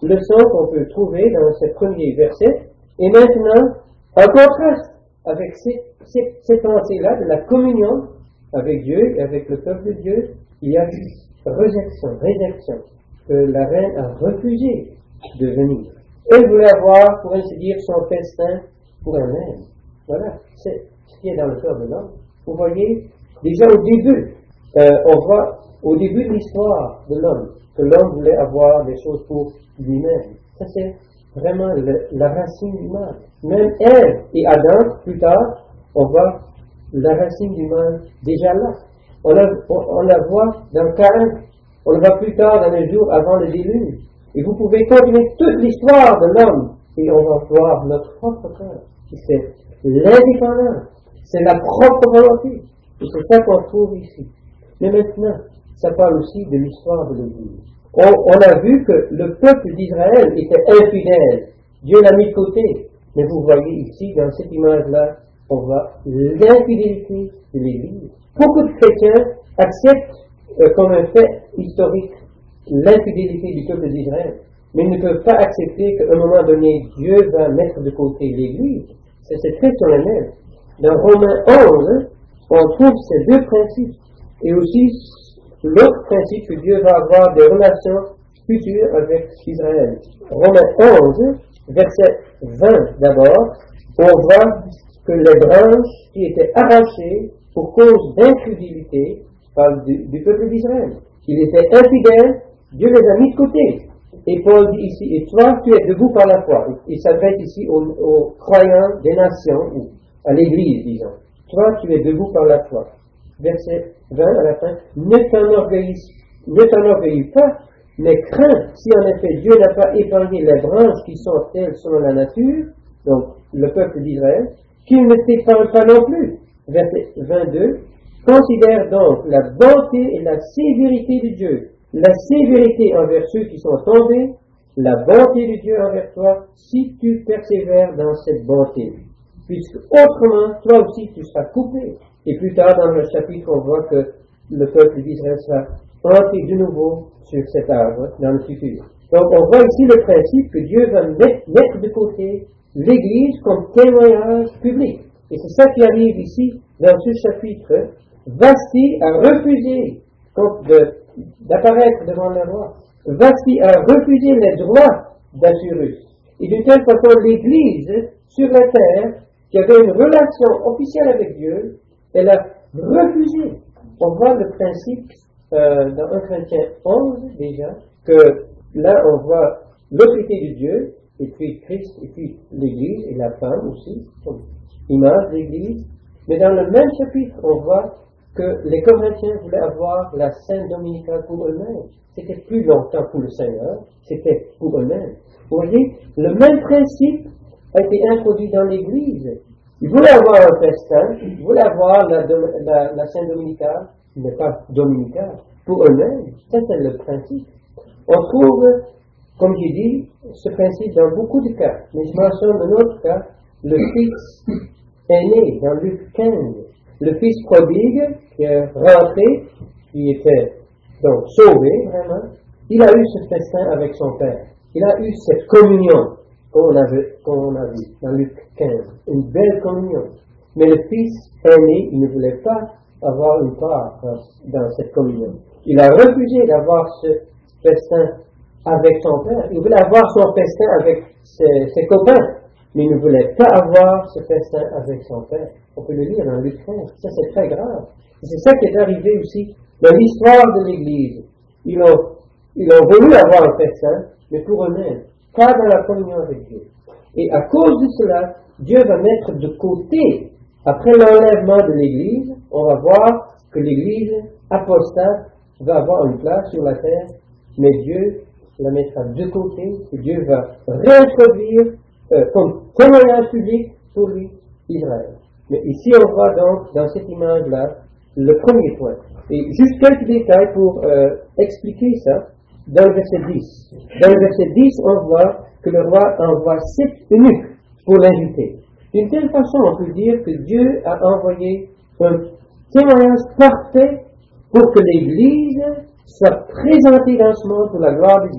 leçon qu'on peut trouver dans ce premier verset. Et maintenant, en contraste avec ces pensées-là de la communion avec Dieu et avec le peuple de Dieu, il y a une réjection, que la reine a refusé de venir. Elle voulait avoir, pour ainsi dire, son festin pour elle-même. Voilà, c'est ce qui est dans le cœur de l'homme. Vous voyez, déjà au début, on voit au début de l'histoire de l'homme, que l'homme voulait avoir des choses pour lui-même. Ça, c'est vraiment la racine du mal. Même Ève et Adam, plus tard, on voit la racine du mal déjà là. On la voit dans Caïn, on la voit plus tard dans les jours avant le déluge. Et vous pouvez continuer toute l'histoire de l'homme et on va voir notre propre cœur. C'est l'indépendance, c'est la propre volonté. Et c'est ça qu'on trouve ici. Mais maintenant, ça parle aussi de l'histoire de l'Église. On a vu que le peuple d'Israël était infidèle. Dieu l'a mis de côté. Mais vous voyez ici, dans cette image-là, on voit l'infidélité de l'Église. Beaucoup de chrétiens acceptent comme un fait historique l'infidélité du peuple d'Israël. Mais ils ne peuvent pas accepter qu'à un moment donné, Dieu va mettre de côté l'Église. C'est très solennel. Dans Romains 11, on trouve ces deux principes. Et aussi l'autre principe que Dieu va avoir des relations futures avec Israël. Romains 11, verset 20 d'abord, on voit que les branches qui étaient arrachées pour cause d'incrédulité parlent du peuple d'Israël. Ils étaient infidèles, Dieu les a mis de côté. Et Paul dit ici, et toi tu es debout par la foi. Il s'adresse ici aux croyants des nations, ou à l'Église, disons. Toi tu es debout par la foi. Verset 20 à la fin, ne t'enorgueillis pas, mais crains, si en effet Dieu n'a pas épargné les branches qui sont telles selon la nature, donc le peuple d'Israël, qu'il ne t'épargne pas non plus. Verset 22, considère donc la bonté et la sévérité de Dieu, la sévérité envers ceux qui sont tombés, la bonté de Dieu envers toi, si tu persévères dans cette bonté. Puisque autrement, toi aussi tu seras coupé. Et plus tard dans le chapitre, on voit que le peuple d'Israël sera planté de nouveau sur cet arbre dans le futur. Donc on voit ici le principe que Dieu va mettre de côté l'Église comme témoignage public. Et c'est ça qui arrive ici dans ce chapitre. Vasti a refusé d'apparaître devant le roi. Vasti a refusé les droits d'Assyrus. Et d'une telle façon, l'Église sur la terre, qui avait une relation officielle avec Dieu, elle a refusé. On voit le principe dans 1 Corinthiens 11 déjà, que là on voit l'autorité de Dieu, et puis Christ, et puis l'Église, et la femme aussi, comme image de l'Église. Mais dans le même chapitre, on voit que les Corinthiens voulaient avoir la Sainte Dominicale pour eux-mêmes. C'était plus longtemps pour le Seigneur, c'était pour eux-mêmes. Vous voyez, le même principe a été introduit dans l'Église. Ils voulaient avoir un festin, ils voulaient avoir la Sainte Dominicale, mais pas dominicale, pour eux-mêmes. Ça, c'est le principe. On trouve, comme j'ai dit, ce principe dans beaucoup de cas. Mais je mentionne un autre cas, le fils aîné, dans Luc 15. Le fils prodigue, qui est rentré, qui était donc sauvé, vraiment, il a eu ce festin avec son père. Il a eu cette communion qu'on a vu dans Luc 15. Une belle communion. Mais le fils aîné, il ne voulait pas avoir une part dans cette communion. Il a refusé d'avoir ce festin avec son père. Il voulait avoir son festin avec ses copains, mais il ne voulait pas avoir ce festin avec son père. On peut le lire dans Luc 15. Ça, c'est très grave. Et c'est ça qui est arrivé aussi dans l'histoire de l'Église. Ils ont voulu avoir un festin, mais pour eux-mêmes, pas dans la communion avec Dieu. Et à cause de cela, Dieu va mettre de côté, après l'enlèvement de l'Église, on va voir que l'Église apostate va avoir une place sur la terre, mais Dieu la mettra de côté, et Dieu va réintroduire comme témoignage public pour lui Israël. Mais ici, on voit donc, dans cette image-là, le premier point. Et juste quelques détails pour expliquer ça. Dans le verset 10. Dans le verset 10, on voit que le roi envoie 7 eunuques pour l'inviter. D'une telle façon, on peut dire que Dieu a envoyé un témoignage parfait pour que l'Église soit présentée dans ce monde pour la gloire de Dieu.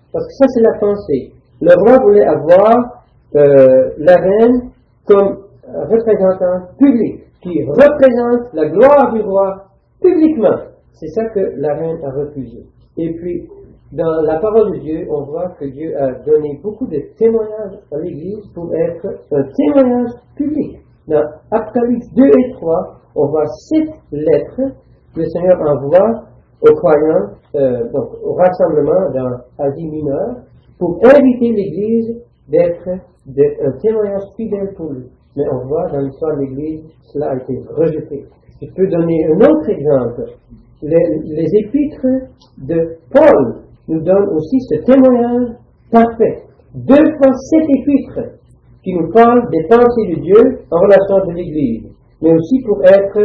Parce que ça, c'est la pensée. Le roi voulait avoir la reine comme représentante publique, qui représente la gloire du roi publiquement. C'est ça que la reine a refusé. Et puis, dans la parole de Dieu, on voit que Dieu a donné beaucoup de témoignages à l'Église pour être un témoignage public. Dans Apocalypse 2 et 3, on voit 7 lettres que le Seigneur envoie aux croyants, donc au rassemblement dans Asie mineure, pour inviter l'Église d'être un témoignage fidèle pour lui. Mais on voit dans l'histoire de l'Église, cela a été rejeté. Je peux donner un autre exemple. Les épîtres de Paul nous donnent aussi ce témoignage parfait. 2 fois 7 épîtres qui nous parlent des pensées de Dieu en relation de l'Église, mais aussi pour être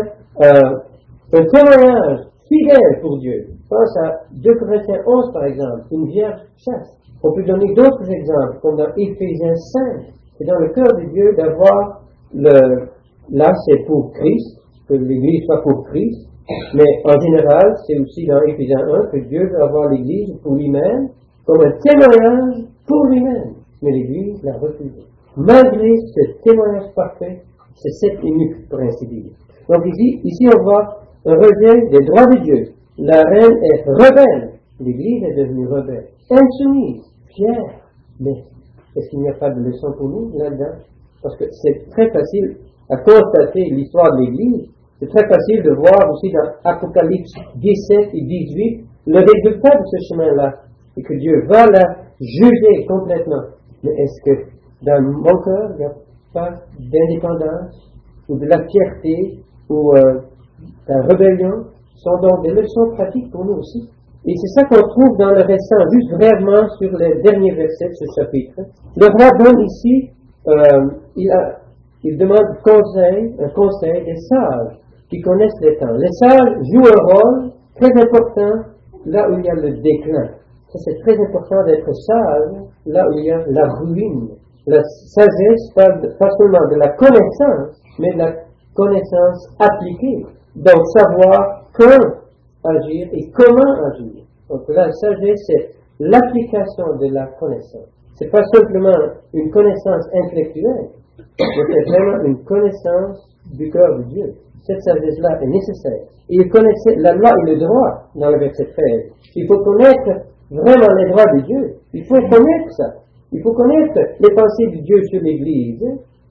un témoignage fidèle pour Dieu. Pense à 2 Corinthiens 11 par exemple, une vierge chaste. On peut donner d'autres exemples, comme dans Éphésiens 5. C'est dans le cœur de Dieu d'avoir là c'est pour Christ, que l'Église soit pour Christ, mais en général, c'est aussi dans Éphésiens 1 que Dieu veut avoir l'Église pour lui-même, comme un témoignage pour lui-même. Mais l'Église l'a refusé. Malgré ce témoignage parfait, c'est cette eunuque, pour ainsi dire. Donc ici on voit un rejet des droits de Dieu. La reine est rebelle. L'Église est devenue rebelle. Insoumise, fière. Mais est-ce qu'il n'y a pas de leçon pour nous là-dedans? Parce que c'est très facile à constater l'histoire de l'Église. C'est très facile de voir aussi dans Apocalypse 17 et 18 le résultat de ce chemin-là. Et que Dieu va la juger complètement. Mais est-ce que dans mon cœur, il n'y a pas d'indépendance ou de la fierté ou de la rébellion? Ce sont donc des leçons pratiques pour nous aussi. Et c'est ça qu'on trouve dans le restant, juste brièvement sur les derniers versets de ce chapitre. Le roi donne ici, il demande un conseil des sages qui connaissent les temps. Les sages jouent un rôle très important là où il y a le déclin. Ça, c'est très important d'être sage là où il y a la ruine. La sagesse parle pas seulement de la connaissance, mais de la connaissance appliquée. Donc, savoir quand agir et comment agir. Donc, la sagesse, c'est l'application de la connaissance. C'est pas simplement une connaissance intellectuelle, mais c'est vraiment une connaissance du cœur de Dieu. Cette sagesse-là est nécessaire. Et il connaissait la loi et le droit dans le verset 13. Il faut connaître vraiment les droits de Dieu. Il faut connaître ça. Il faut connaître les pensées de Dieu sur l'Église,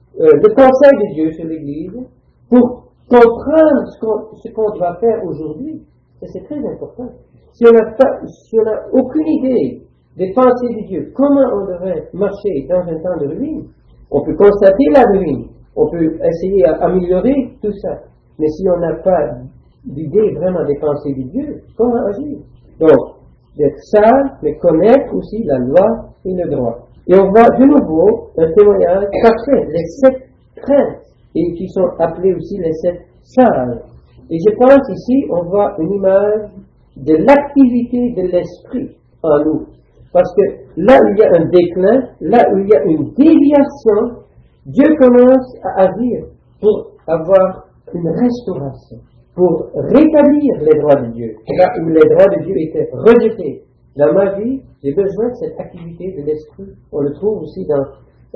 le conseil de Dieu sur l'Église, pour comprendre ce qu'on doit faire aujourd'hui. Et c'est très important. Si on n'a aucune idée des pensées de Dieu, comment on devrait marcher dans un temps de ruine, on peut constater la ruine, on peut essayer d'améliorer tout ça. Mais si on n'a pas d'idée vraiment des pensées de Dieu, comment agir? Donc, d'être sage, mais connaître aussi la loi et le droit. Et on voit de nouveau un témoignage parfait, les 7 princes, et qui sont appelés aussi les 7 sages. Et je pense ici, on voit une image de l'activité de l'esprit en nous. Parce que là où il y a un déclin, là où il y a une déviation, Dieu commence à agir pour avoir une restauration, pour rétablir les droits de Dieu. Là où les droits de Dieu étaient rejetés. Dans ma vie, j'ai besoin de cette activité de l'esprit. On le trouve aussi dans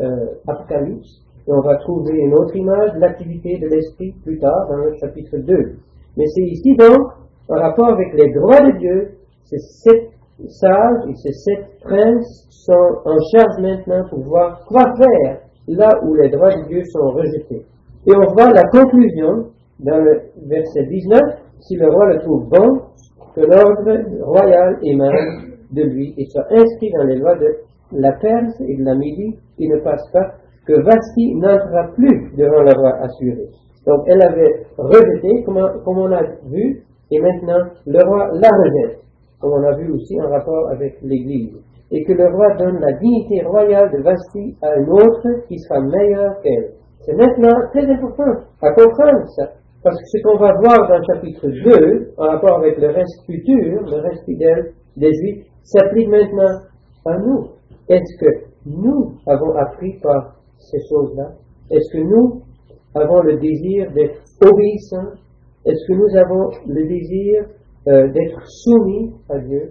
Apocalypse. Et on va trouver une autre image de l'activité de l'esprit plus tard dans le chapitre 2. Mais c'est ici donc, en rapport avec les droits de Dieu, ces 7 sages et ces 7 princes sont en charge maintenant pour voir quoi faire là où les droits de Dieu sont rejetés. Et on voit la conclusion dans le verset 19, si le roi le trouve bon, que l'ordre royal émane de lui et soit inscrit dans les lois de la Perse et de la Médie, qui ne passe pas, que Vasti n'entrera plus devant le roi Assuérus. Donc elle avait rejeté, comme on a vu, et maintenant le roi la rejette, comme on a vu aussi en rapport avec l'Église. Et que le roi donne la dignité royale de Vasti à un autre qui sera meilleur qu'elle. C'est maintenant très important à comprendre ça. Parce que ce qu'on va voir dans le chapitre 2, en rapport avec le reste futur, le reste fidèle des Juifs, s'applique maintenant à nous. Est-ce que nous avons appris par ces choses-là? Est-ce que nous avons le désir d'être obéissants? Est-ce que nous avons le désir d'être soumis à Dieu?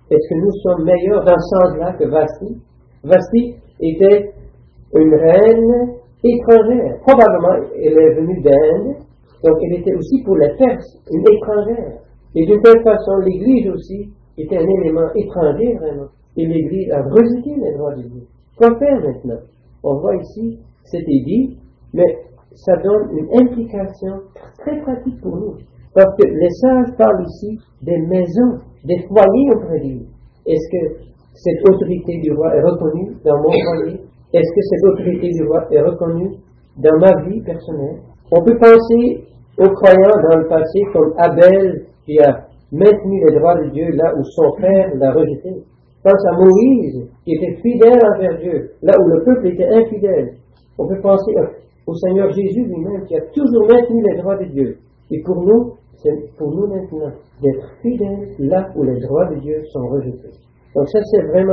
Est-ce que nous sommes meilleurs dans ce sens-là que Vasti? Vasti était une reine étrangère. Probablement, elle est venue d'Inde, donc elle était aussi pour les Perses une étrangère. Et d'une telle façon, l'Église aussi était un élément étranger vraiment. Et l'Église a rejeté les droits de Dieu. Quoi faire maintenant? On voit ici, c'était dit, mais ça donne une implication très pratique pour nous. Parce que les sages parlent ici des maisons, des foyers auprès de Dieu. Est-ce que cette autorité du roi est reconnue dans mon foyer? Est-ce que cette autorité du roi est reconnue dans ma vie personnelle? On peut penser aux croyants dans le passé comme Abel qui a maintenu les droits de Dieu là où son père l'a rejeté. Pense à Moïse qui était fidèle envers Dieu là où le peuple était infidèle. On peut penser au Seigneur Jésus lui-même qui a toujours maintenu les droits de Dieu. Et pour nous, c'est pour nous maintenant d'être fidèles là où les droits de Dieu sont rejetés. Donc ça c'est vraiment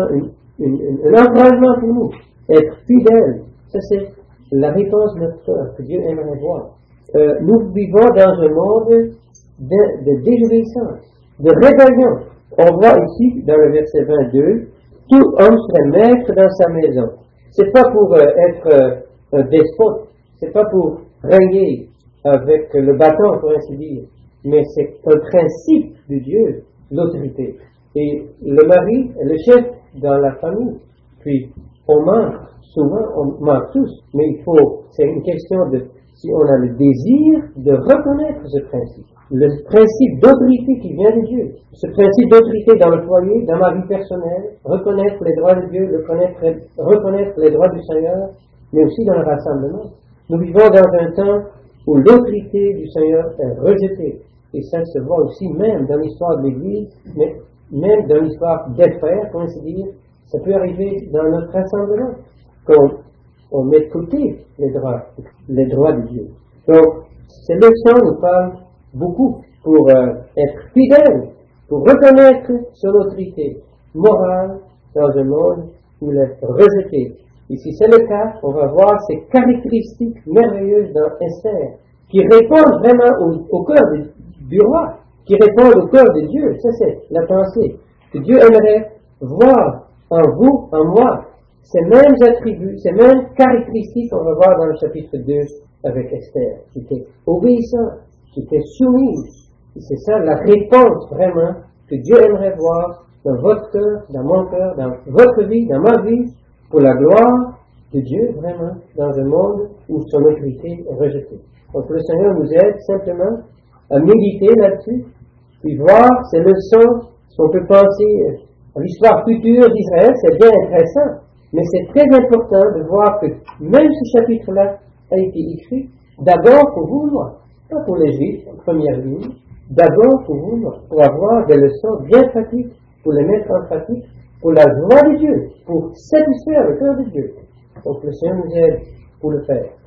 un encouragement pour nous. Être fidèle, ça c'est la réponse de notre cœur que Dieu aimerait voir. Nous vivons dans un monde de désobéissance, de rébellion. On voit ici, dans le verset 22, tout homme serait maître dans sa maison. C'est pas pour être un despote, c'est pas pour régner avec le bâton, pour ainsi dire, mais c'est un principe de Dieu, l'autorité. Et le mari est le chef dans la famille. Puis, on manque, souvent, on manque tous, mais c'est une question de si on a le désir de reconnaître ce principe. Le principe d'autorité qui vient de Dieu. Ce principe d'autorité dans le foyer, dans ma vie personnelle, reconnaître les droits de Dieu, reconnaître les droits du Seigneur, mais aussi dans le rassemblement. Nous vivons dans un temps où l'autorité du Seigneur est rejetée. Et ça se voit aussi même dans l'histoire de l'Église, mais même dans l'histoire des frères, pour ainsi dire. Ça peut arriver dans notre rassemblement, qu'on met de côté les droits de Dieu. Donc, ces leçons nous parlent beaucoup pour être fidèles, pour reconnaître son autorité morale dans un monde où il est rejeté. Et si c'est le cas, on va voir ces caractéristiques merveilleuses dans Esther, qui répondent vraiment au cœur du roi, qui répondent au cœur de Dieu. Ça, c'est la pensée que Dieu aimerait voir en vous, en moi, ces mêmes attributs, ces mêmes caractéristiques qu'on va voir dans le chapitre 2 avec Esther, qui était obéissante, qui était soumise. Et c'est ça la réponse vraiment que Dieu aimerait voir dans votre cœur, dans mon cœur, dans votre vie, dans ma vie, pour la gloire de Dieu vraiment, dans un monde où son autorité est rejetée. Donc le Seigneur nous aide simplement à méditer là-dessus, puis voir ces leçons, si on peut penser à l'histoire future d'Israël, c'est bien intéressant, mais c'est très important de voir que même ce chapitre-là a été écrit d'abord pour vous et moi, pas pour les Juifs en première ligne, d'abord pour vous et moi, pour avoir des leçons bien pratiques, pour les mettre en pratique, pour la joie de Dieu, pour satisfaire le cœur de Dieu. Donc le Seigneur nous aide pour le faire.